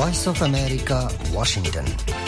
Voice of America, Washington.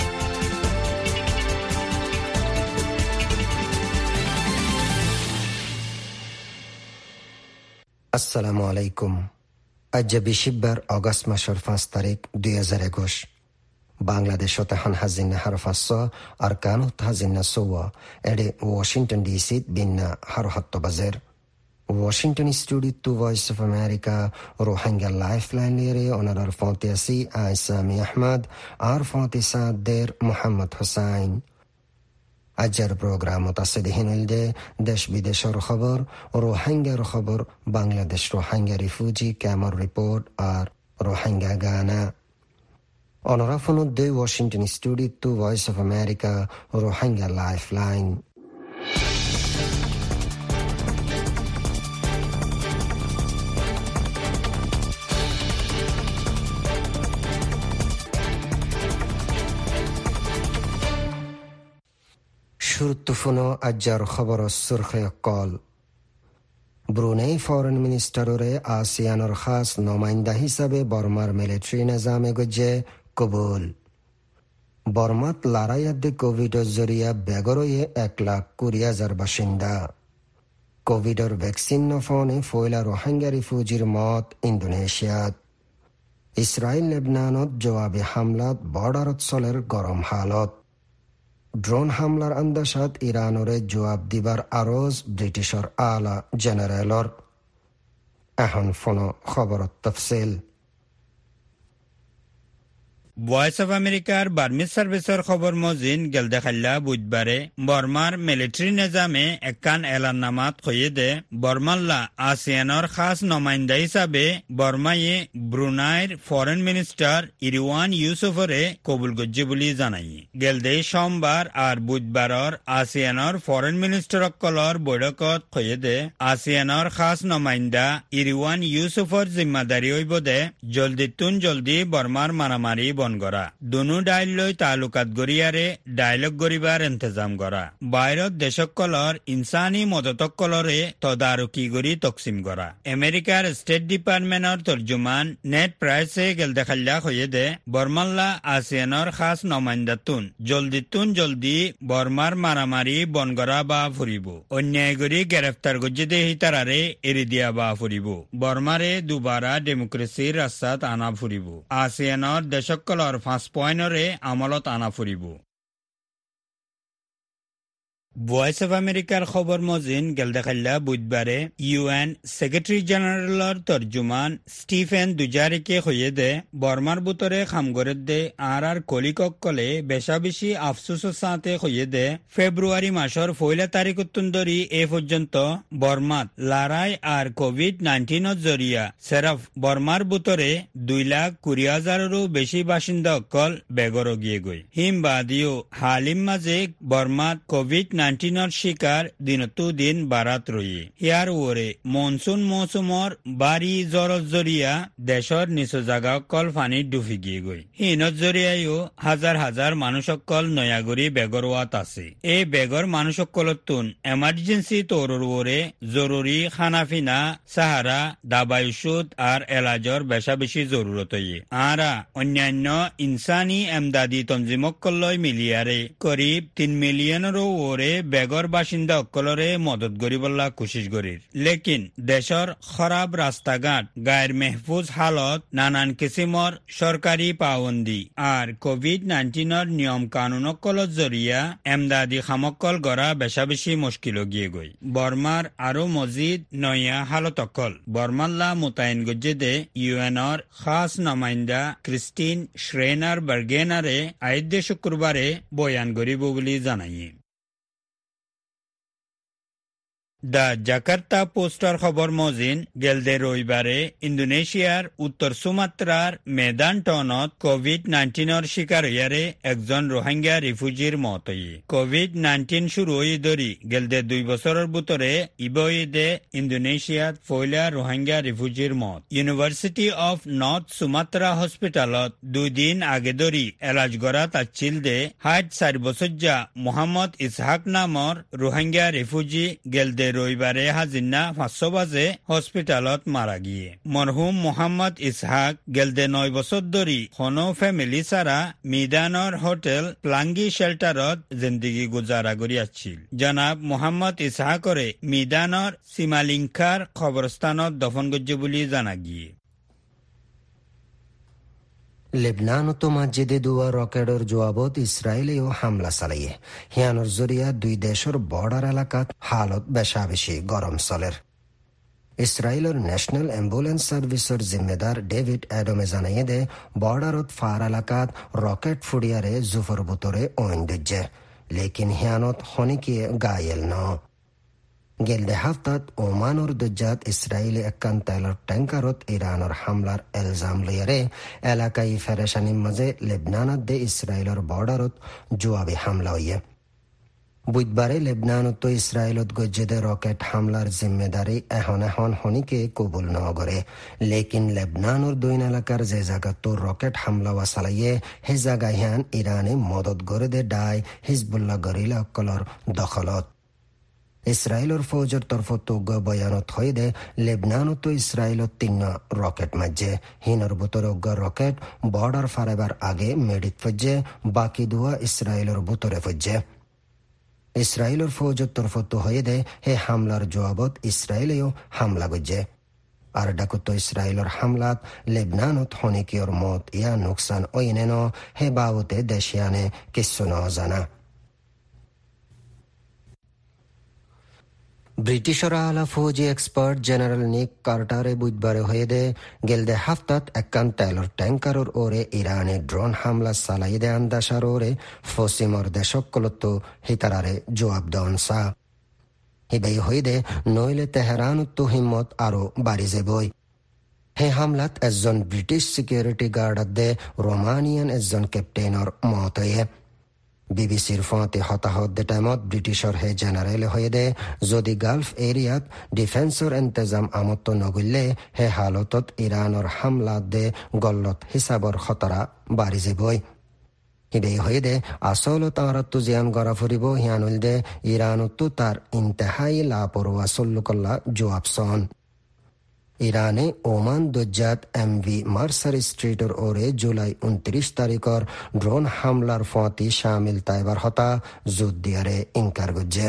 আসসালামু আলাইকুম। আজ 20 অগস্ট মাসের 5 তারিখ 2021। বাংলাদেশত এখন হাজিনা হারফাস আর কানুত হাজিনা সোয়া এডে ওয়াশিংটন ডিসি বিন্না হারহাত্ত বাজের Washington studio to Voice of America Rohingya lifeline লিয়ে অনার ফতেসি আইসামি আহমদ আর ফতেসাদের মোহাম্মদ হোসাইন। আজের প্রোগ্রামত আছে দেহিনলদে দেশ বিদেশের খবর, রোহিঙ্গার খবর, বাংলাদেশ রোহিঙ্গা রিফিউজি ক্যাম্পর রিপোর্ট আর রোহিঙ্গা গানা। অনরা ফোনদে Washington studio to Voice of America Rohingya lifeline. শুরুত্বফুনো আজ্জার খবর সুরখে কল। ব্রুনেই ফরেন মিনিস্টাররে আসিয়ানোর খাস নমাইন্দা হিসাবে বর্মার মিলিটারি নিজামে গজ্জে কবুল। বর্মাত লড়াইয়াদে কোভিডর জরিয়া বেগরয়ে 1,20,000 বাসিন্দা। কোভিডর ভ্যাকসিন নফনে ফয়লা রোহিঙ্গা রিফিউজির মত ইন্দোনেশিয়াত। ইসরায়েল লেবনানত জবাবি হামলাত বর্ডারত চলের গরম হালত। ড্রোন হামলার আন্দাসাত ইরানরে জবাব দিবার আরজ ব্রিটিশর আলা জেনারেলর। এখন ফোন খবরত তফসিল। ভয়েস অফ আমেরিকার বার্মিজ সার্ভিসের খবর মজিন গেলদেখাল্লা বুধবারে বর্মার মিলিটারি নিজামে একখান এলাননামাত কয়ে দে বর্মাল্লা আসিয়ানোর খাস নমাইন্দা হিসাবে বর্মায়ে ব্রুনাইর ফরেন মিনিস্টার ইরওয়ান ইউসুফরে কবুল গজ্জে বলি জানাই। গেলদে সোমবার আর বুধবারর আসিয়ানোর ফরেন মিনিস্টার অকলর বৈঠকত কয়ে দে আসিয়ানোর খাস নমাইন্দা ইরওয়ান ইউসুফর জিম্মাদারি হইব দে জলদি বর্মার মারামারি গড়া দুনু ডাইল লৈ তালুকাত গড়িয়ারে ডায়লগ গড়িবার ইন্তজাম গড়া বাইরত দেশকলর ইনসানি মদতকলরে তদারকি গড়ি তকসিম গড়া। আমেরিকার স্টেট ডিপার্টমেন্টর তর্জুমান নেট প্রাইসে গেল দেখাল্লা হয়ে দে বর্মাল্লা আসিয়ানোর খাস নমাইন্দাতুন জলদি বর্মার মারামারি বনগড়া বা ফুরিব, অন্যায় গড়ি গ্রেফতার গজ্জে দে হিতারারে এরি দিয়া বা ফুরিব, বর্মারে দুবারা ডেমোক্রেসির রাস্তাত আনা ফুরিব, আসিয়ানোর দেশক 5 পয়েন্টরে আমলত আনা ফুরিব। ভয়েস অফ আমেরিকার খবর মজিন গেলদেখাল্লা বুধবারে ইউএন সেক্রেটারি জেনারেলর তর্জুমান স্টিফেন দুজারিকে হয়ে দে বর্মার বুতরে খামগরের দে আর কলিকক কলে বেশা বেশি আফসোসের সাথে হয়ে দে ফেব্রুয়ারি মাসের 1 তারিখ ধরি এ পর্যন্ত বর্মাত লড়াই আর কোভিড-19 জরিয়া সেরফ বর্মার বুতরে 2,20,000-এরও বেশি বাসিন্দা অকল বেগর গিয়ে গই। হিমবাদিও হালিম মাঝে বর্মাত কোভিড-19 শিকার দিনতো দিন বারাত রয়ে ইয়ার ওরে মনসুন মৌসুমর বাড়ি জরিয়া দেশর নিচু জাগা অকল ফানি ডুবি গিয়ে গই। হিনত জরিয়ায়ও হাজার মানুষ অকল নয়াগরি বেগরওয়াত আছে। এই বেগর মানুষ অকলতুন এমার্জেন্সি তোরর ওরে জরুরি খানাফিনা সাহারা দাবাই ওষুধ আর এলাজর বেশা বেশি জরুরত আরা অন্যান্য ইনসানি এমদাদি তঞ্জিমকলয় মিলিয়ারে করিব 3 মিলিয়নেরও ওরে বেগর বাসিন্দা অকলরে মদত গরিবল্লা কোশিশ গরির। লেকিন দেশর খরাব রাস্তাঘাট, গায়ের মেহফুজ হালত, নানান কিসিমর সরকারি পাবন্দি আর কোভিড-19 নিয়ম কানুন অকলত জরিয়া এমদাদি খামকল গড়া বেশা বেশি মুশকিল গিয়ে গই। বর্মার আরো মজিদ নয়া হালত অকল বর্মাল্লা মোতায়েন গজ্জে দে ইউএনর খাস নমাইন্দা ক্রিস্টিন শ্রেনার বার্গেনারে আইদ্যে শুক্রবারে বয়ান গরিব বলে জানাই। দ্য জাকার্তা পোস্টার খবর মজিন গেলদে রবিবারে ইন্দোনেশিয়ার উত্তর সুমাত্রার মেদান টনত কোভিড-19 শিকার হইয়ারে একজন রোহিঙ্গা রিফিউজির মত কোভিড-19 শুরু হয়ে ধরি গেলদে 2 বছরের ভিতরে ইবইদে ইন্দোনেশিয়াত ফয়লা রোহিঙ্গা রিফিউজির মত। ইউনিভার্সিটি অফ নর্থ সুমাত্রা হসপিটালত 2 দিন আগে ধরি এলাজ গড়া তাচ্ছিল দে 4 বছর যা মোহাম্মদ ইসহাক নামর রোহিঙ্গা রিফিউজি গেলদে রবিবারে হাজিন্না 500 বাজে হসপিটালত মারা গিয়ে। মরহুম মোহাম্মদ ইসহাক গেলদে 9 বছর ধরি কোনো ফ্যামিলি ছাড়া মিদানর হোটেল প্লাঙ্গি শেল্টারত জিন্দিগি গুজারা করি আছিল। জনাব মোহাম্মদ ইসহাকরে মিদানর সিমালিংকার কবরস্থানত দফন গজ্জে বুলি জানা গিয়ে। লেবনানত মসজিদে দুয়া রকেটর জবাবত ইসরায়েলেও হামলা চালাইয়ে হিয়ানোর জরিয়া দুই দেশের বর্ডার এলাকাত হালত বেশা বেশি গরম চলের। ইসরায়েলের ন্যাশনাল অ্যাম্বুলেন্স সার্ভিসের জিম্মেদার ডেভিড অ্যাডমে জানাইয়ে দে বর্ডারত ফার এলাকাত রকেট ফুডিয়ারে জুফর বুতরে ওইন দিচ্ছে, লেকিন হিয়ানত হনিকিয়ে গায়েল ন। গেলদে হাফতাত ওমানর দুজাত ইসরায়েলি একান তেলর ট্যাঙ্কারত ইরানর হামলার এলজাম লইয়ারে এলাকায় ফেরেশানির মাঝে লেবনানত দে ইসরায়েলের বর্ডারত জোয়াবি হামলা হইয়ে। বুধবারে লেবনানত ইসরায়েলত গজ্জেদে রকেট হামলার জিম্মেদারি এখন হনিকে কবুল ন করে, লেকিন লেবনানোর দুইন এলাকার যে জায়গাত রকেট হামলা ওয়া চালাইয়ে হে জায়গায় হ্যান ইরানে মদত করে দে ডাই হিজবুল্লাহ গরিলা অকলর দখলত। ইসরায়েলের ফৌজের তরফত বয়ানত হয়ে দে লেবনানত ইসরায়েলত 3 রকেট মাঝে হিনর বুতরে রকেট বর্ডার ফারেবার আগে মেডিত ফজ্জে, বাকি দুয়া ইসরায়েলের বুতরে ফজ্জে। ইসরায়েলের ফৌজের তরফত হয়ে দে হে হামলার জবাবত ইসরায়েলেও হামলা গজ্জে। আর ডাকুত ইসরায়েলের হামলাত লেবনানত হনিকিয়র মত ইয়া নুকসান ওইনে ন হে বাবতে দেশিয়ানে কিচ্ছু ন জানা। ব্রিটিশরা আলা ফৌজি এক্সপার্ট জেনারেল নিক কার্টারে বুধবারে হয়ে দে গেলদে হাফতাত একান তেলর ট্যাঙ্কারর ওরে ইরানে ড্রোন হামলা চালাই দে আন্দাসার ওরে ফসিমর দেশকলত হিতারারে জবাব দেন সা হিবাই হয়ে দে নইলে তেহরান তো হিম্মত আরো বাড়ি যাবই। হে হামলাত একজন ব্রিটিশ সিকিউরিটি গার্ডত দে রোমানিয়ান একজন ক্যাপ্টেনর মত হয়ে। বিবিসির ফতে হতাহত দে টাইমত ব্রিটিশর হে জেনারেল হয়ে দে যদি গালফ এরিয়াত ডিফেন্সর ইন্তজাম আমত নগিলে হে হালতত ইরানর হামলা দে গল্লত হিসাবর খতরা বাড়ি যাবই। হিবেই হয়ে দে আসলত আরত জিয়ান গড়া ফুরিব হিয়ানুল দে ইরানত তার ইন্তেহাই লাপরোয়া সল্লুকল্লা জোয়াব সন। ইরানে ওমান দুজাত এমভি মার্সার স্ট্রিটর ওরে জুলাই 29 তারিখর ড্রোন হামলার ফতি শামিল তাইবার হতা জুদ দিয়ারে ইনকার গজ্জে।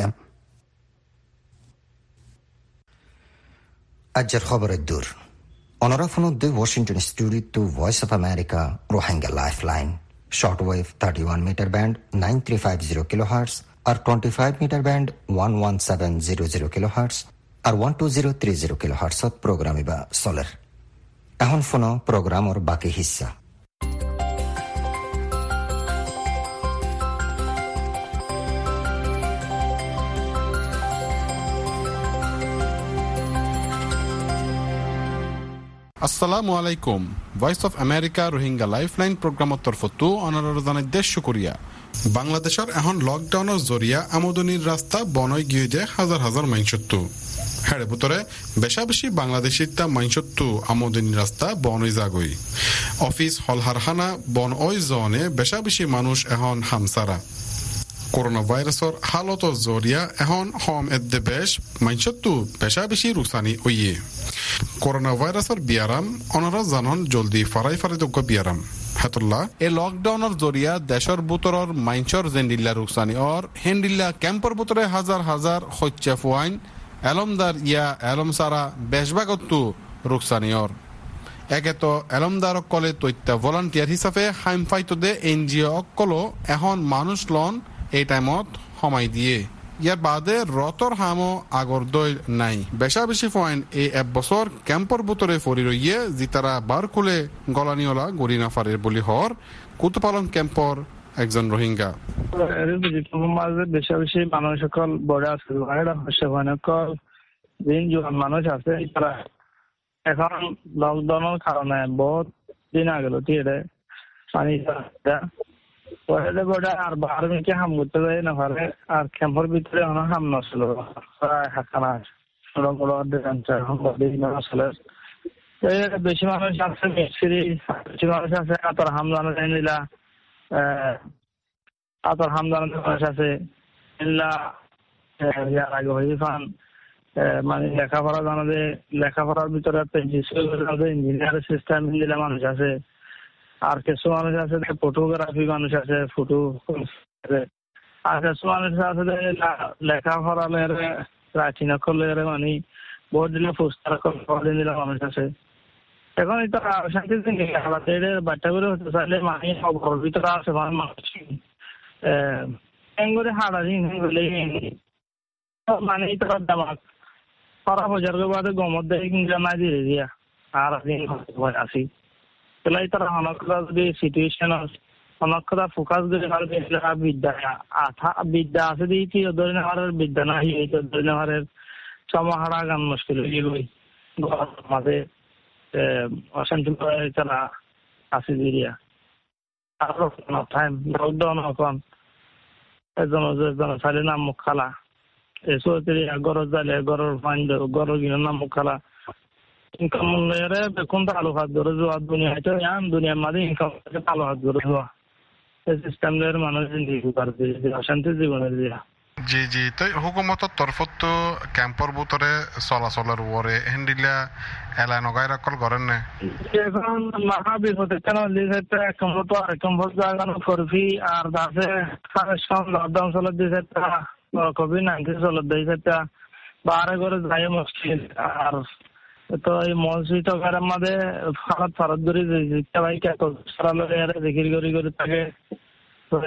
আজের খবরের দূর অনরাফনদ্দে Washington studio to Voice of America Rohingya lifeline shortwave 31 metre band 9350 kilohertz আর 25 মিটার ব্যান্ড 11700 কিলোহার্টজ আর 12030 কিলোহার্টজত প্রোগ্রাম ইবা চলের। এখন ফোনো প্রোগ্রামর বাকি হিস্সা। আসসালামু আলাইকুম। Voice of America Rohingya lifeline প্রোগ্রামত তরফতো অনারর জানাই দেশ শুকরিয়া। বাংলাদেশের এখন লকডাউনের জরিয়া আমদনির রাস্তা বনই গিয়ে যায় হাজার হাজার মাইনসত্তু হেড়ে ভিতরে বেশা বেশি বাংলাদেশির তা মাইনসত্তু আমদনির রাস্তা বনই জাগই অফিস হলহারহানা বন ওই জনে বেশা বেশি মানুষ এখন হামসারা করোনা ভাইরাসর হালত জরিয়া এখন হম এদ্দে বেশ মাইনসত্তু বেশা বেশি রুসানি ওইয়ে করোনা ভাইরাসর বিয়ারাম অনারা জানন জলদি ফারাই যোগ্য বিয়ারাম হাতুল্লাহ এ লকডাউনের জরিয়া দেশের বুতরর মাইনসর জেন্ডিল্লা রুকসানি অর হেন্ডিল্লা ক্যাম্পর বুতরে হাজার হাজার হচ্ছে ফুয়াইন এলমদার ইয়া এলমসারা বেশবাগত্তু রুকসানি অর একে তো এলমদার অকলে তৈত্যা ভলান্টিয়ার হিসাবে হাইম ফাইতদে এনজিও অকলো এখন মানুষ লন এই টাইমত সময় দিয়ে ইয়ার বাদে রতর হামো আগর দইল নাই বেশা বেশি পয়েন্ট এই এক বছর ক্যাম্পর বুতরে ফরি রইয়ে জিতারা বার খুলে গলানিওলা গড়ি না ফারের বলি হর কুতুপালন ক্যাম্পর একজন রোহিঙ্গা মাঝে বেশা বেশি মানুষ সকল বড় আছে মানুষ আছে তারা এখন লকডাউনের কারণে বহুত দিন আগে পানি আর বাহার মিকে হাম করতে যায় না পারে আর ক্যাম্পের ভিতরে হাম নছিল প্রায় হাকানা বেশি মানুষ আছে মিস্ত্রি বেশি মানুষ আছে আতর হামদানো নিলা আতর হামদানো মানুষ আছে আগে হয়ে ফান মানে লেখাপড়া জানাতে, লেখাপড়ার ভিতরে ইঞ্জিনিয়ার সিস্টেম দিলে মানুষ আছে, আর কিছু মানুষ আছে ফটোগ্রাফি মানুষ আছে, ফটো আর কিছু মানুষ আছে লেখাপড়া রাইটিং করলে মানে বহুত দিলে পোস্টার দিলে মানুষ আছে। এখন এটা শান্তি বাচ্চাগুলো হতে চাইলে মানে ঘরের ভিতরে আছে মানুষ করে হাড়ারি মানে এটা দামাক খারাপ হয়ে যাওয়ার বাদে গমত দেয় কিংবা না দিয়ে দিয়া আর আসি তাহলে তারা অনেক যদি সিচুয়েশন অনেক কথা ফোকাস করে বিদ্যা বিদ্যা আছে দিয়েছি ধরে নেওয়ার বিদ্যা না ধরে নেওয়ার সমাহারা গান মুশকিল হয়ে গেল মাঝে অশান্তি তারা আসি দিয়া আরো টাইম লকডাউন এখন এজন চাইলে নাম মুখ খালা এসো গরজ জালে গরর ফাইন্ড গরর গিয়ে নাম মুখ খালা ইনকাম বেকুন আলো হাত ধরে যাওয়া দুনিয়াতে দুনিয়ার মাঝে ইনকাম আলো হাত ধরে যাওয়া এই সিস্টেম মানুষ জিন্দগি করে অশান্তি জীবনের দিয়া। জি জি তো হুকুমতর তরফত তো ক্যাম্পর ভিতরে চলাচলের উপরে হেন্ডিলা এলাই নগাই রাখল করেন না এখন মহাবিপদ কেন দিয়েছে একম্বত আরেকম্বত জায়গানো করবি আর দাসে লকডাউন চলে দিয়েছে কোভিড-19 চলে দিয়েছে বারে করে যাই মুশকিল আর তো এই মসজিদ মধ্যে ফারাত ফারাত করে ভাই সরালো জিকির করি করে থাকে তো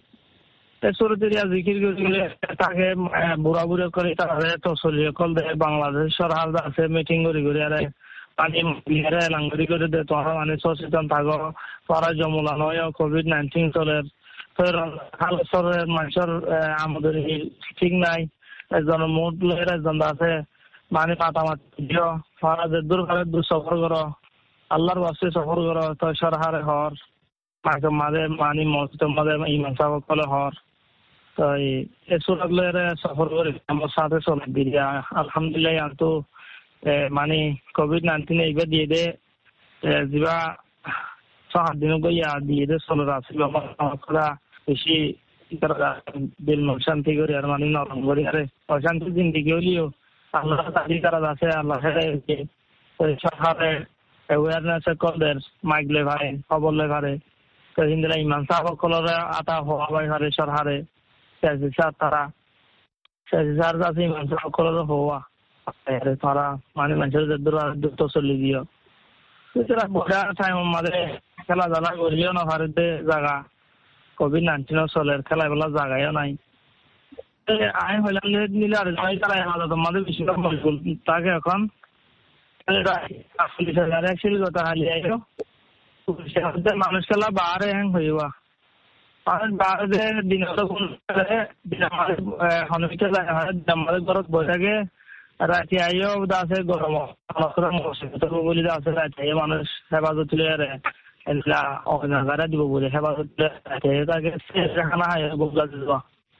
জিকির করে তাকে বুড়া বুড়া করে তারা তো চলিয়ে কল দেয় বাংলাদেশ সরকার আছে মিটিং করি করে আরে পানি এলাঙ্গরি করে দেয় তোমরা মানে সচেতন থাকো তোরা জমুলা নয় কোভিড-19 চলে মানুষের আমাদের ঠিক নাই একজন মুড লয়ের একজন আছে মানে মাতামাতি দিও দূর সফর করো আল্লাহর বাসে সফর করো তো সরহারে হর মাঝে মানে মসজিদের মাঝে ইমাম সাহেব কলে হর তো এই সুরত লয়ের সফর করে আমার সাথে চলে দিয়ে আলহামদুলিল্লাহ তো মানে কোভিড-19 এইবার দিয়ে দে যা 7 দিন গইয়া দিয়ে দে চলে আসছিল আমার বেশি দিল শান্তি করি আর মানে নরম করি আরে অশান্তি জিন্দিগি হলিও আল্লাহ তাদের কাজ আছে আল্লাহ সরকারে অ্যাওয়ারনেস কলদের মাইক লেভারে খবর লেভারে তো হিন্দিরা ইমান সাহেব কলরে আতা হওয়া ভাই হারে সরকারে তারা সার আছে ইমান সাহেব কলরে হওয়া তারা মানে মানুষের দ্রুত চলে দিও বড় টাইম আমাদের খেলা জানা করিও না ভারতে জায়গা কোভিড-19 চলের খেলাবেলা জায়গায়ও নাই আইন হইলাম নিলে আর তারা তোমাদের বেশিরভাগ মজবুল তাকে এখন কথা হালি আইও মানুষ খেলা বাহারে হ্যাং হইবা মানুষ বাহারে দিনত আমাদের ঘরত বই থাকে রাতে আইও আছে গরম বলি আছে রাতে মানুষ হেফাজত তুলে দিব বলে হেফাজত তাকে খানা হয় গোবলা দিবা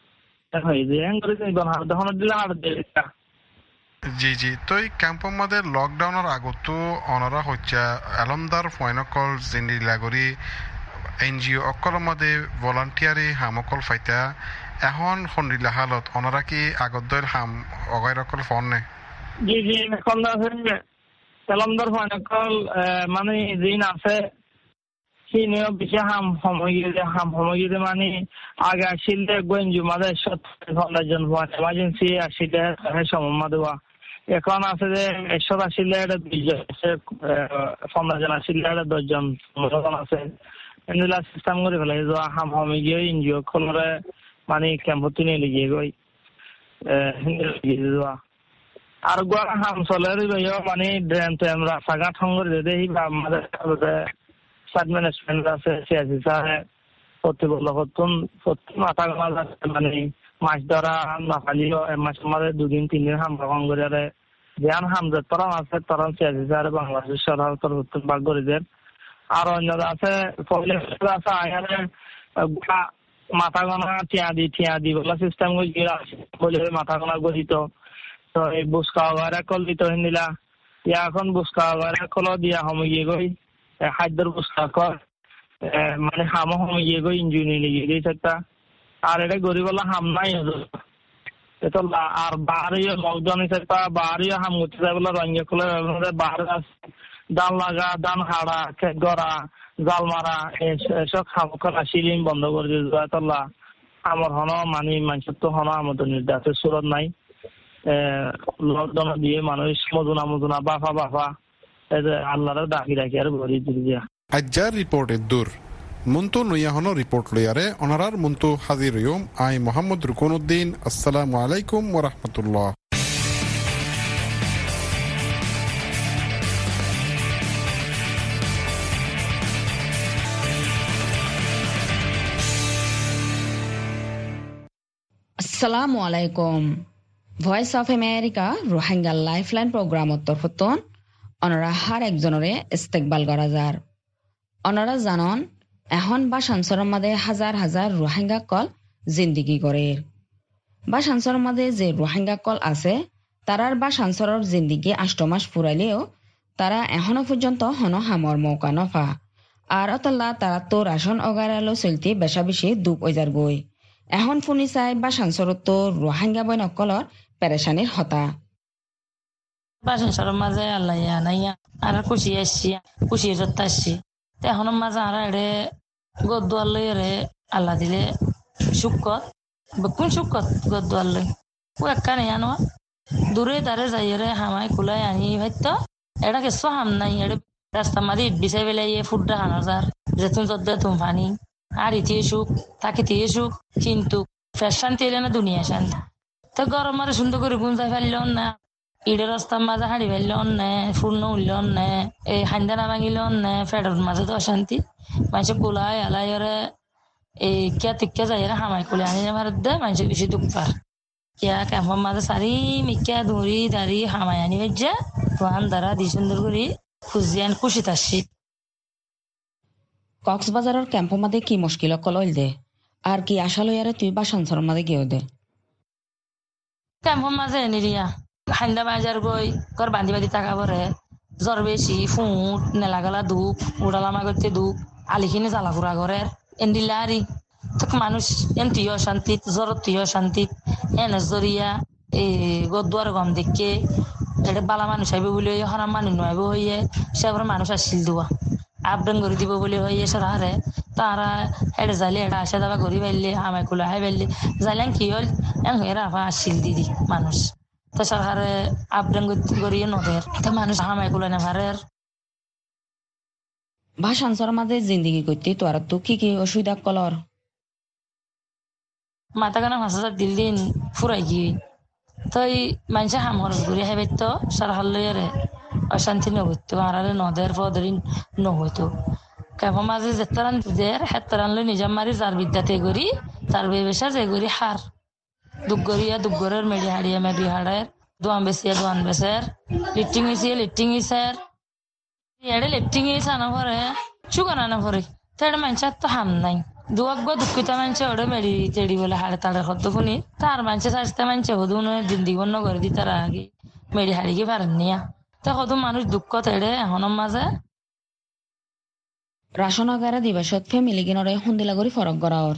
জি জি তো এই ক্যাম্পৰ মধ্যে লকডাউনের আগতো অনরা হচ্ছে আলমদার ফয়নকল জিন্দি লাগরি এনজিও অকল মধ্যে ভলান্টিয়ারি হামকল ফাইতা এখন সন্দিলা হালত অনরা কি আগত দল হাম অগাই রকল ফোন নে জি জি এখন আলমদার ফয়নকল মানে দিন আছে সিনিয়র বেশি হাম সময় মানে আগে আসলে গঞ্জু মাঝে 70 জন এমার্জেন্সি আসলে সময় দেওয়া এখন আছে যে 100 আসলে 15 জন আসলে 10 জন আছে এগুলা সিস্টেম করে ফেলে হাম সময় গিয়ে এনজিও খোলরে মানে ক্যাম্পত নিয়ে গিয়ে গই যাওয়া আর গোয়া হাম চলে মানে ড্রেন টেন রাস্তাঘাট সংগঠন দেই আমাদের ম্যানেজমেন্ট আছে সিআইসি স্যার প্রতি মাথা মানে মাছ ধরা নাপালিও মাছ মাঝে 2-3 দিন হামলা করে ধ্যান হামজা তরণ আছে তরণ সিআইসি স্যার বাংলাদেশ সরকার তরফ ভাগ করে দেন আর অন্য আছে পয়লা আছে আয়ারে মাথা গোনা টিয়া দি বলা সিস্টেম বলে মাথা গোনা গঠিত তো এই বুসকা ওয়ারা কল দিত হিন্দিলা ইয়া এখন বুসকা ওয়ারা কল দিয়া সময় গই খাদ্যর পুস্তক মানে হামো সময় গিয়ে গো ইঞ্জুরি লেগে গেছে একটা আর এটা গরিবলা হাম নাই এটা আর বাড়িও লকডাউন হিসেবে বাড়িও হামুতে যাইবলে রঙে খুলে বাড়ি দান লাগা দান হাড়া খেত গড়া জাল মারা এসব খাম করা সিলিং বন্ধ করে দিয়ে তোলা আমার হন মানি মানুষের তো হন আমাদের নির্দেশের সুরত নাই লকডাউন দিয়ে মানুষ মজুনা বাফা আল্লাহর ডাকি রাখি আর ভরি দিয়া আজ্জার রিপোর্টের দূর মুন্তু নইয়াহন রিপোর্ট লইয়ারে অনারার মুন্তু হাজির ইয়ুম আই মোহাম্মদ রুকনুদ্দিন। আসসালামু আলাইকুম ওয়া রাহমাতুল্লাহ। আসসালামু আলাইকুম। Voice of America Rohingya lifeline প্রোগ্রামত তরফতন অনরা হার একজনরে ইস্তেকবাল করা যার। অনরা জানন এখন বা সংসারের মাঝে হাজার হাজার রোহিঙ্গা কল জিন্দিগি করে। বা সংসারের মাঝে যে রোহিঙ্গা কল আছে তারার বা সংসারের জিন্দিগি 8 মাস ফুরাইলেও তারা এখনো পর্যন্ত হন হামর মৌকা নফা। আর অতল্লা তারা তো রাশন অগারালো চলতে বেশা বেশি দুঃখ ওইজার গই। এখন ফুনি চাই বা সংসারত তো রোহিঙ্গা বই নকলর পেরেশানির হতা। বা সংসারের মাঝে আল্লাহ নাইয়া আর খুশি আসছি খুশি আসছি এখন মাঝে আর এড়ে গদুয়ার লই রে আল্লাহ দিলে সুখত কোন সুখত গদুয়ার লই ও একা নেই আনো দূরে দাঁড়ে যাই রে হামাই কুলাই আনি ভাইতো এটা কিছু হাম নাই এড়ে রাস্তা মাঝে ইট বিছাই বেলাই ফুটটা হানা যার যেতুন যদ্দে তুম ফানি আর ইতিয়ে সুখ তাকে দিয়ে সুখ কিন্তু ফের শান্তি এলে না দুনিয়া শান্তি তো গরম মারে সুন্দর করে গুঞ্জাই ফেলল না ইডের রাস্তার মাঝে হাঁড়ি ফেলল না ফুল উঠল না এই হান্দা না ভাঙিল না ফেডার মাঝে তো অশান্তি মানুষের কুলাই আলাই ওরে এই কিয়া তিক্কা যাই হামাই কুলে আনি ভারত দে মানুষের বেশি দুঃখ পার কিয়া ক্যাম্পের মাঝে সারি মিক্কা ধরি দাঁড়ি হামাই আনি ভেজা তোহান দ্বারা দি সুন্দর করে খুঁজিয়ান খুশিত আসছি। কক্সবাজারের ক্যাম্পের মাঝে কি মুশকিল কলইল দে আর কি আশা লইয়ারে তুই বা সংসারের মাঝে গিয়েও দে ক্যাম্পের মাঝে নিরিয়া হান্দা বাজার গই ঘর বান্ধি বান্ধি টাকা ভরে জ্বর বেশি ফুট নেলাগালা দুঃখ উড়ালামা করতে দুঃখ আলিখিনি জ্বালা ফুরা ঘরের এন্ডিলারি মানুষ এন তুই অশান্তিত জ্বর তুই অশান্তিত এনে জরিয়া এই গদুয়ার গম দেখে এটা বালা মানুষ আইব বলে হরাম মানুষ নয় হইয়ে সেবার মানুষ আসছিল দেওয়া আপডাউন করে দিব বলে হইয়ে সরাহারে তারা এটা যাইলে এটা আসা যাবা ঘুরি ফেললে হামাই কুলা হাই ফেললে যাইলেন কি হল এন হয়ে রাফা আসছিল দিদি মানুষ তো সরকারে আপডাউন করিয়ে নদের তো মানুষ হামাই কুলা না ভারের বা সংসারের মাঝে জিন্দিগি করতে তোর তো কি কি অসুবিধা কলর মাথা কানা ভাষা দিল দিন ফুরাই গিয়ে তই মানুষে হাম খরচ ঘুরি হাইবাই তো সরকার লইয়ারে অশান্তি নহইতো আর নদের পদরি নহইতো কেমন মাঝে যেতারান দের হেতারান লই নিজের মারি যার বিদ্যাতে করি তার বেবেশা যে করি হার দুগরিয়া দুগরের মেডি হাড়িয়া মেডি হাড়ের দোয়ান বেসিয়া দোয়ান বেসের লিফটিং হয়েছিয়া লিফটিং হয়েছের এড়ে লিফটিং হয়েছে আনা পরে চুগান আনা পরে তো এটা মানুষের তো হাম নাই দুয়াগ্য দুঃখিত মানুষে ওটা মেডি তেড়ি বলে হাড়ে তাড়ে হতো শুনি তার মানুষে সাজতে মানুষে হদু দিন দিগন্ন করে দি তারা আগে মেডি হাড়িকে পারেন নিয়া তো হদু মানুষ দুঃখ তেড়ে এখনের মাঝে রাশন আগারে দিবাসত ফ্যামিলি কিনরে হুন্দিলা করে ফরক করা ওর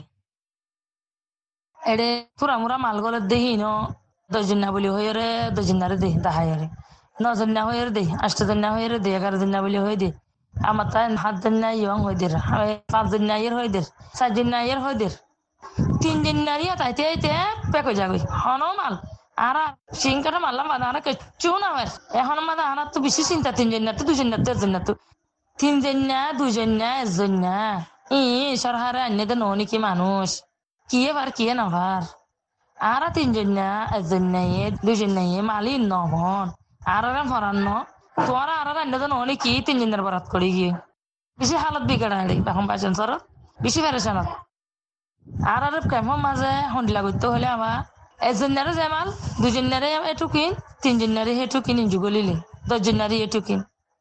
এড়ে পুরা মুরা মাল গলের দেখি ন 10 দিন না বলি হয়ে রে 10 দিন রে দে দাহাই রে 9 দিন না হয়ে রে দে 8 দিন না হয়ে রে দে 11 দিন না বলি হয়ে দে আমার তাই 7 দিন না ইয়ং হয়ে দে 5 দিন না ইয়ের হয়ে দে 4 দিন না ইয়ের হয়ে দে 3 দিন না ইয়া তাইতে পেক হয়ে যাবে হনো মাল আর সিংকাটা মারলাম আর কিচ্ছু না হয় এখন আমাদের আনার তো বেশি চিন্তা 3 দিন না তো 2 দিন না 3 দিন না তো 3 দিন না 2 দিন না 1 দিন না সরকারে আন্যে ননি কি মানুষ কিয়ে ভার কিয়ে না ভার আর 3 দিন না 1 দিন নাই 2 দিন নাই মালি নহন আর ফরান্ন তোমার আর আন্যে ননি কি 3 দিনের বরাত করি গিয়ে বেশি হালত বিগড়া এখন পাইছেন সর বেশি ফেরেশানত আর কেমন মাঝে হন্ডিলা করতে হলে আমার 1 দিনারে যে মাল 2 দিনারে এটু কিন 3 দিনারে হেটু কিন যুগলিলে 10 দিনারে এটু কিন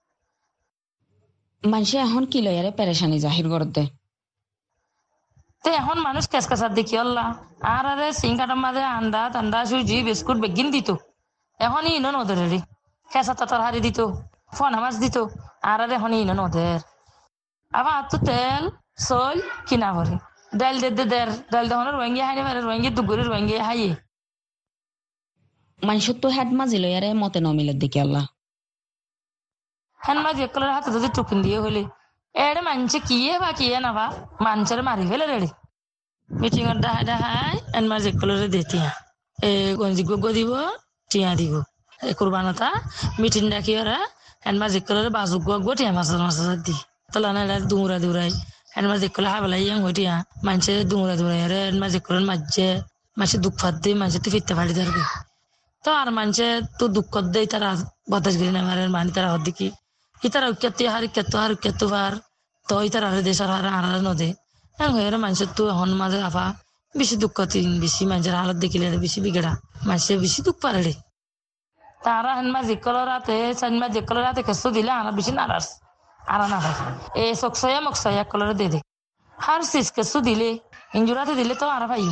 মানুষে এখন কি লয়ারে পেরেশানি জাহির করতে তো এখন মানুষ কেসকাসার দেখি আল্লাহ আর আরে সিংকাটার মাঝে আন্ডা টান্ডা সুজি বিস্কুট বেগিন দিত এখন ইনো নদের রে কেসা তাতার হারি দিত ফোনা মাছ দিত আর আরে এখন ইনো নদের আবার তো তেল সল কিনা ভরে ডাল দে ডাল দহনের রোহিঙ্গা হাইনে পারে রোহিঙ্গা দুগুরি রোহিঙ্গা হাইয়ে মানসত্ব হেড মাজিলয়ারে মতে নমিলের দিকে আল্লাহ হেন মাঝি একলের হাতে যদি টুকিন দিয়ে হলে এড়ে মানছে কিয়ে বা কিয়ে না বা মানুষের মারি ফেলে রেড়ে মিটিং এর দেখায় হেন মাঝি একলের দিয়ে এ গঞ্জি গো দিব টিয়া দিব এই কুরবানতা মিটিং ডাকি ওরা হেন মাঝি একলের বাজু গো টিয়া মাছ দি তোলা না দৌড়াই হেন মাঝি একলে হাবলাই ইয়াং হইটিয়া মানুষে দৌড়াই রে হেন মাঝি একলের মাঝে দুঃখ ফাদ দিয়ে মানুষে তো ফিরতে পারি ধরবে তো আর মানুষে তো দুঃখ দেয় তারা বাতাস গিরি না মারে মানি তারা হদ্দিকি ইতারা উক্যাতো ভার তো ইতারা দেশের হার নদে হয়ে মানুষের তো এখন মাঝে আফা বেশি দুঃখ বেশি মানুষের হালত দেখিলে বেশি বিগড়া মানুষের বেশি দুঃখ পারে তারা হেনমা জিকলের রাতে সানমা জিকলের রাতে কেসো দিলে আনা বেশি নারাজ আনা না ভাই এ মকসয়া কলর দে হার সিস কেসো দিলে ইঞ্জুরাতে দিলে তো আরা ভাই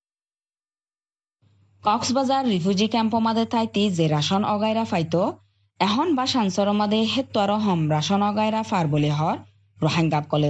কক্সবাজার রিফিউজি ক্যাম্প মাদে থাইতি যে রাশন অগাইরা ফাইতো এখন বা সাংসর মাদে হেতু আরো হম রাশন অগাইরা ফার বলে হর রোহিঙ্গা কলে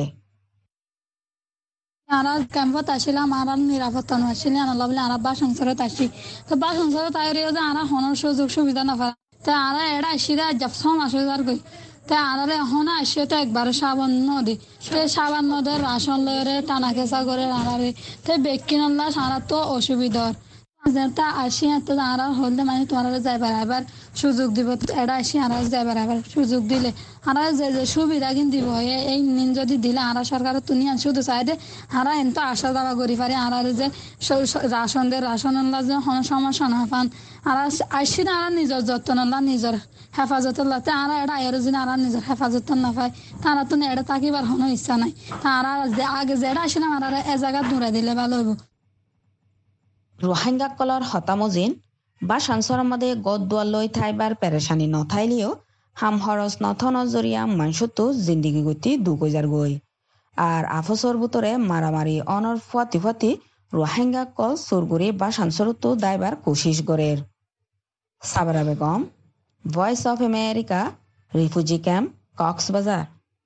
আরা ক্যাম্পত আসিলাম আর নিরাপত্তা আসলে আনা বলে আরা বা সংসারত আসি তো বা সংসারত আইরিও যে আরা হনর সুযোগ সুবিধা না পায় তো আরা এড়া আসিরা জবসম আসিদার গই তো আরারে হন আসে তো একবার সাবান নদী সে সাবান নদের রাশন লয়ে টানা কেসা করে আরারে তো বেকিনাল্লা সারা তো অসুবিধার যেটা আসি এত আরা হলে মানে তোমার যাইবার আবার সুযোগ দিব এটা আসি আরা যাইবার আবার সুযোগ দিলে আরা যে সুবিধা কিন্তু দিব এই নিন যদি দিলে আরা সরকারের তুমি শুধু চাইদে আরা এত আশা দাবা করি পারে আরা যে রাশন যে সমস্যা না পান আরা আসি না আরা নিজের যত্ন না নিজের হেফাজত লাতে আরা এটা এর যদি আরা নিজের হেফাজত না পায় তারা তো এটা থাকিবার কোনো ইচ্ছা নাই তারা আগে যেটা আসি না আরা এ জায়গা দূরে দিলে ভালো হইব রোহিঙ্গা কলর হতামজিন বা সাংসর মাদে গদ দুয়ার লই থাইবার পেরেশানি নথাইলেও হাম হরস নথন জরিয়া মানসতো জিন্দিগি গতি দুগজার গই আর আফসর বুতরে মারামারি অনর ফুয়াতি রোহিঙ্গা কল সুরগুরি বা সাংসরতো দাইবার কোশিশ গরের Sabra Begum voice of America refugee camp Cox's Bazar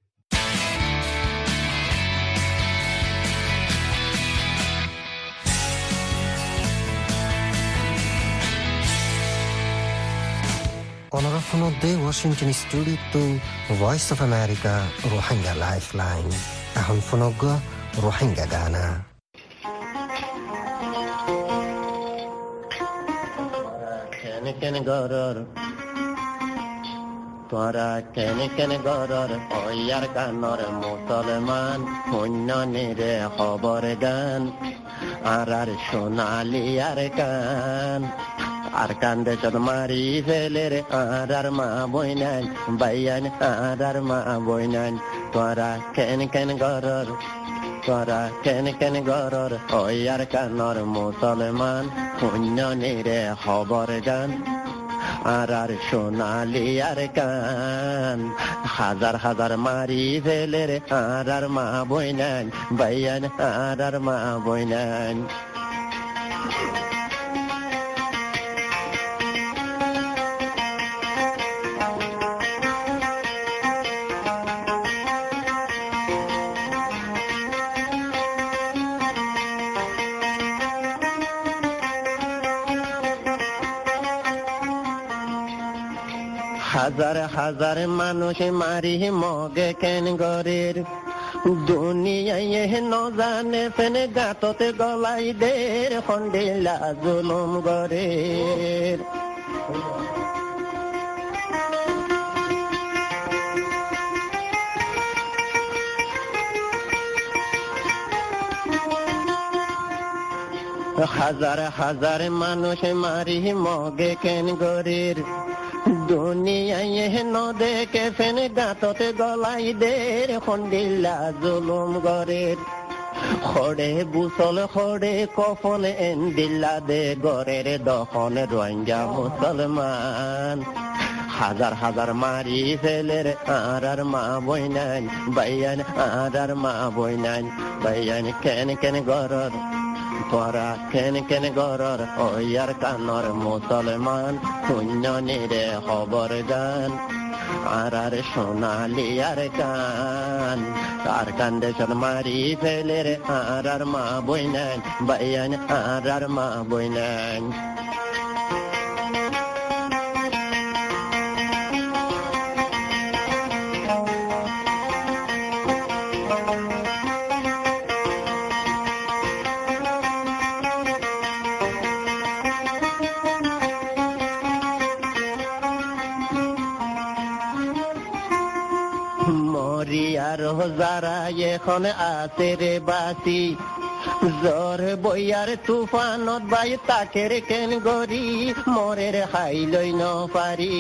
অনরাফন দে ওয়াশিংটন স্টুডিও তো voice of America Rohingya lifeline এখন ফোনগ রোহিঙ্গা গানা কেন গরর তোরা কেন গরর ওয়ার কানর মুসলমান পুণ্য নিরে খবর গান আর সোনালি আর কান আর কান্দে চদ মারি ফেলে রে আর মা বইনান বাইয়ান আর মা বইনান তোরা কেন গরর তোরা কেন গরর ওয়ার কানর মুসলমান পুণ্য নিরে খবর গান আর সোনালি আর কান হাজার মারি ফেলে রে আর মা বইনান বাইয়ান আর মা বইনান হাজার মানুষ মারি মগে কেন গরের দুনিয়ায় ন জানে ফেনে গাততে গলাই দের খন্ডিলা জুলুম গরের হাজার মানুষ মারি মগে কেন গরের দুনিয়ায় ন দেখে ফেনে গাততে গলাই দের খন্ডিলা জুলুম গরের খড়ে বুসল খড়ে কফন এন্দিল্লা দে গরের দখন রোহিঙ্গা মুসলমান হাজার মারি ফেলের আর মা বইনান বাইয়ান আর মা বইনান বাইয়ান কেন গরর তোরা কেন গরর ওয়ার কানর মুসলমান পুণ্য নিরে খবর গান আর সোনালি আর কান আর কান্দে চল মারি ফেলে রে আর মা বইনান বাইয়ান আর মা বইনান মরি আর যারা এখন আছে রে বাসি জ্বর বইয়ার তুফানত বাই তাকের কেন গরি মরের হাই লই ন পারি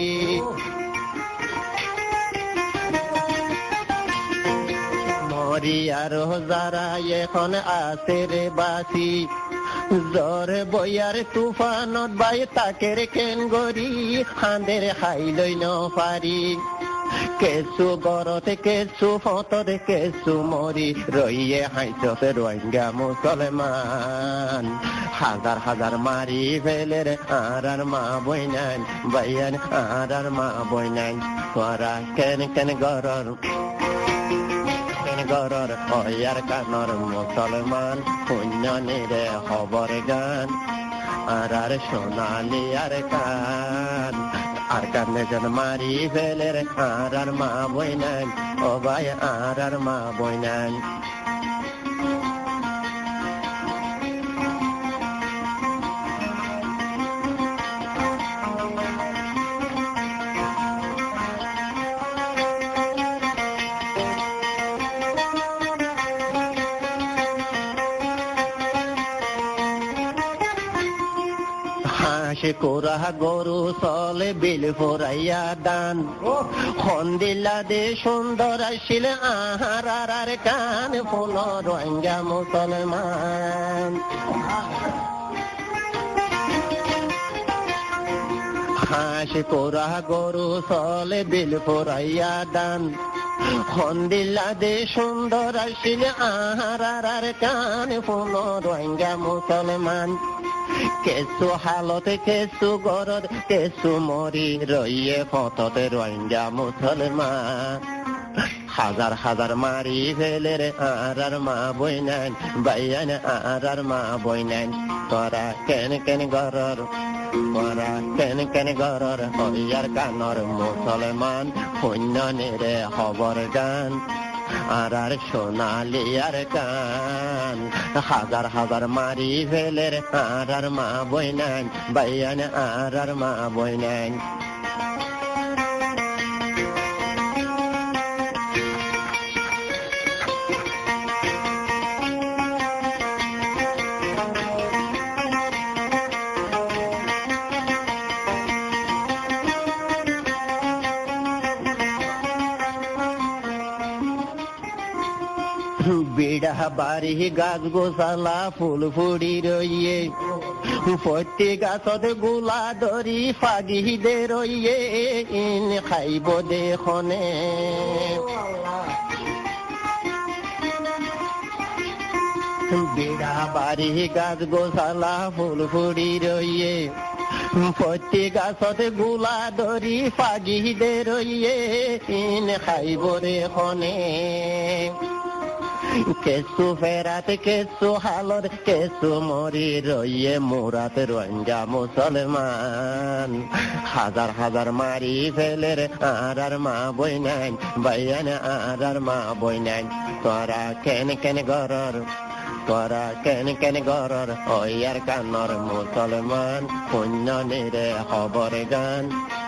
মরি আর যারা এখন আছে রে বাসি জ্বর বইয়ার তুফানত বাই তাকের কেন গরি হাঁদের হাই লই ন পারি কেসু গরতে কেসু ফতরে কেসু মরি রইয়ে হাইচতে রোহিঙ্গা মুসলমান হাজার হাজার মারি ফেলে রে আর মা বইনান বাইয়ান আর মা বইনান তোরা কেন কেন গরর গরর হয়ার কানর মুসলমান পুণ্য নিরে খবর গান আর সোনালি আর কান আর কানে জন মারি ফেলে রে আর মা বইনান ও ভাই আর মা বইনান হাসে কোরা গরু চলে বিল ফোরাইয়া দান খন্দিলা দে সুন্দর আসিল আহার আর কান ফুল রোহিঙ্গা মুসলমান হাসে কোরা গরু চলে বিল ফোরাইয়া দান খন্দিলা দে সুন্দর আসিল আহার আর কান ফুল রোহিঙ্গা মুসলমান কেসু হালতে কেসু গরদ কেসু মরি রইয়ে ফততে রোহিঙ্গা মুসলমান হাজার হাজার মারি ফেলে রে আর মা বইনান বাইয়ান আর মা বইনান তোরা কেন কেন গরর তোরা কেন কেন গরর হইয়ার কানর মুসলমান পুণ্য নিরে খবর গান আর সোনালি আর কান হাজার হাজার মারি ফেলে রে আর মা বইনান বাইয়ান আর মা বইনান বিড়া বাড়ি গাছ গোসালা ফুল ফুড়ি রইয়ে প্রতি গাছত গোলা ধরি ফাগি দে রইয়ে ইন খাইব দেখনে বিড়া বাড়ি গাছ গোসালা ফুল ফুড়ি রইয়ে প্রতি গাছত গোলা ধরি ফাগি দে রইয়ে ইন খাইব দেখনে কেসু ফেরাতে কেসু হালর কেসু মরি রইয়ে মুরাত রোহিঙ্গা মুসলমান হাজার হাজার মারি ফেলে রে আর মা বইনান বাইয়ান আর মা বইনান তোরা কেন কেন গরর তোরা কেন কেন গরর হইয়ার কানর মুসলমান পুণ্য নিরে খবর গান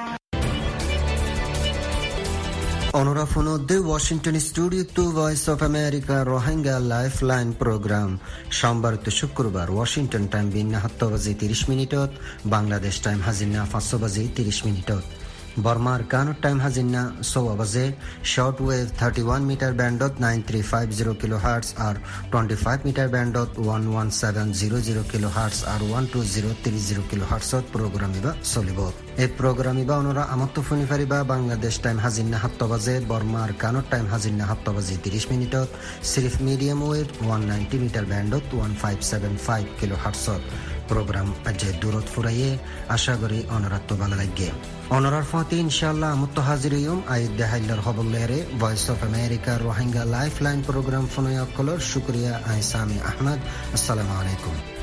অনরাফনদ্দে Washington studio to Voice of America Rohingya lifeline programme সোমবার তো শুক্রবার ওয়াশিংটন টাইম বিন্না 7 বাজি 30 মিনিটত বাংলাদেশ টাইম হাজিনা 5 বাজি 30 মিনিটত বর্মার কানুর টাইম হাজিনা 6 বাজে শর্ট ওয়েভ 31 মিটার ব্যান্ডত 9350 কিলোহার্টজ আর 25 মিটার ব্যান্ডত 11700 কিলোহার্টজ আর 12030 কিলোহার্টজত প্রোগ্রাম ইবা চলিব এই প্রোগ্রাম ইবা অনরা আমত্ত ফোনি ফারিবা বাংলাদেশ টাইম হাজিনা 7 বাজে বর্মার কানুর টাইম হাজিনা 7 বাজি 30 মিনিটত সিরিফ মিডিয়াম ওয়েভ 190 মিটার ব্যান্ডত 1575 কিলোহার্টজত প্রোগ্রাম আজ দূরত ফুরাইয়ে আশা করি অনরাত ভালো লাগে অনরার ফাতে ইনশাআল্লাহ আমত্ত হাজির হইম আইদ দেহাইলার খবরলেরে voice of America Rohingya lifeline programme ফোনয়া কলর শুকরিয়া আইসামি আহমদ আসসালামু আলাইকুম